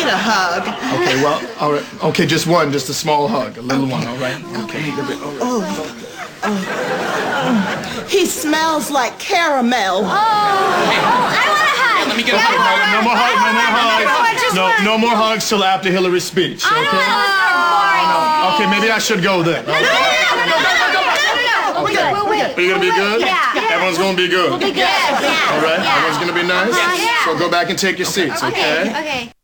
get a hug. Okay, well, all right. Okay, just one, just a small hug, a little one, all right? Okay. He smells like caramel. I want a hug. Let me get a hug. No more hugs, no more hugs till after Hillary's speech, okay? Okay, maybe I should go then. No. We'll win. Are you gonna be good? Yeah. Everyone's gonna be good. We'll be good. Yeah. All right? Everyone's gonna be nice? Yeah. So go back and take your seats, okay? Okay.